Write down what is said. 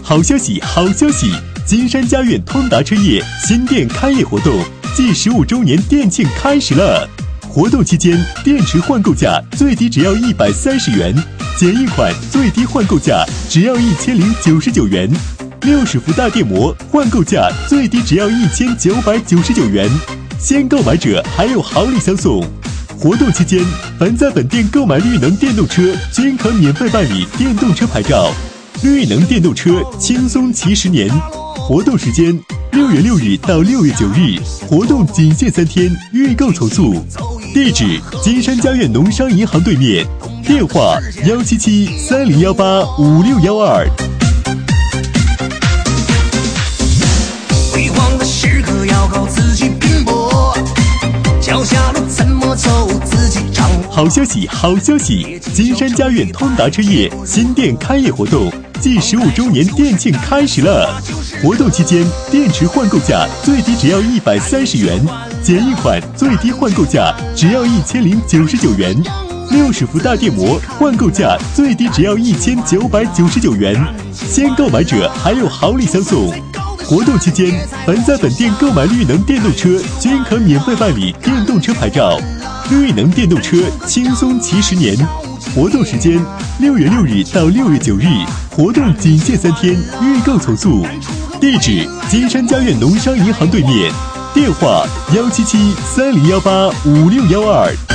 好消息，好消息！金山家苑通达车业新店开业活动暨15周年店庆开始了。活动期间，电池换购价最低只要130元，简易款最低换购价只要1099元，60伏大电摩换购价最低只要1999元。先购买者还有好礼相送。活动期间，凡在本店购买绿能电动车，均可免费办理电动车牌照。绿能电动车轻松骑10年。活动时间6月6日到6月9日，活动仅限3天，预购从速。地址：金山家苑农商银行对面，电话17730185612。 辉煌的时刻要靠自己拼搏，脚下路怎么走自己掌握。 好消息，好消息！金山家苑通达车业新店开业活动暨15周年店庆开始了。活动期间，电池换购价最低只要130元，简易款最低换购价只要1099元，60伏大电摩换购价最低只要1999元。先购买者还有好礼相送。活动期间，凡在本店购买绿能电动车，均可免费办理电动车牌照。绿能电动车轻松骑10年。活动时间6月6日到6月9日，活动仅限3天，预购从速。地址：金山家苑农商银行对面，电话17730185612。